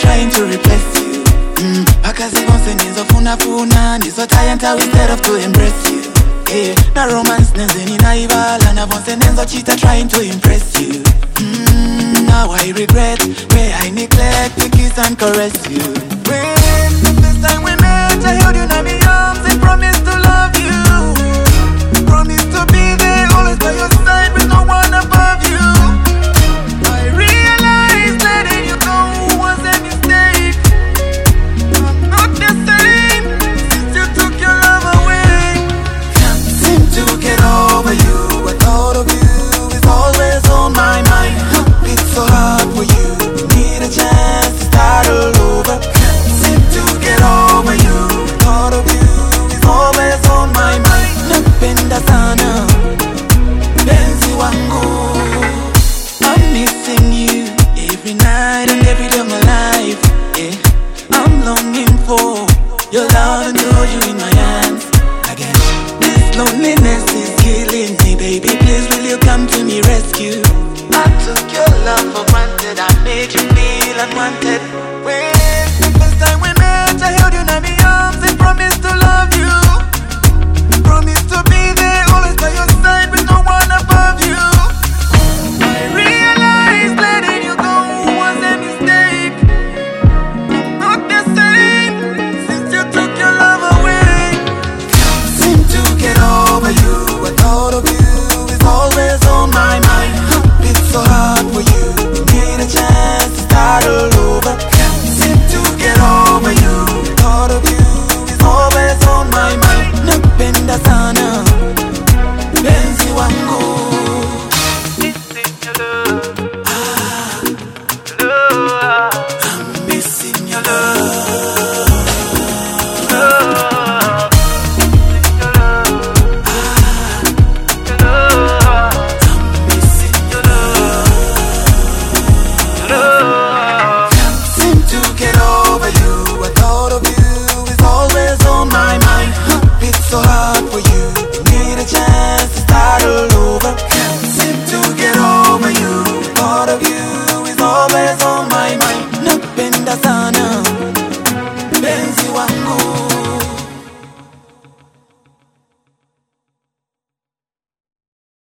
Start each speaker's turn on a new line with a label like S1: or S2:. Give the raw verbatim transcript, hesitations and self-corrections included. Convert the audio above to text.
S1: trying to replace you. Mm, paka zivonse nizofuna funa nizotayenta instead of to embrace you. Yeah, na romance nenzeni naibala na vonse nenzochita trying to impress you. Mm, now I regret where I neglect to kiss and caress you. When the first time we met, I held you in my arms and promised to love you. Promised to be there always by your side with no one above you. I realized letting you go was a mistake. I'm not the same since you took your love away. Can't seem to get over you. I thought of you is always on my mind. It's so hard for you. You need a chance to start all over. Can't seem to get over you. I thought of you is always on my mind. Napenda sana penzi wangu. I'm missing you every night and every day of my life. Yeah, I'm longing for your love and to hold you in my hands again. This loneliness is killing me, baby. Please will you come to me rescue? I took your love for granted. I made you feel unwanted. When the first time we met, I held you in my arms and promised to love you. Promised to be there always by your side with no one above you. I realized letting you go was a mistake. I'm not the same since you took your love away. Can't seem to get over you. I thought of you is always on my mind. It's so hard for you. You need a chance to start all over. Can't seem to get over you. I thought of you is always on my mind. Napenda sana penzi wangu. I'm missing your love. I'm missing your love. Can't seem to get over you. I thought of you is always on my mind. It's so hard for you. You need a chance to start all over. Can't seem to get over you. Thought of you is always on my mind. Napenda sana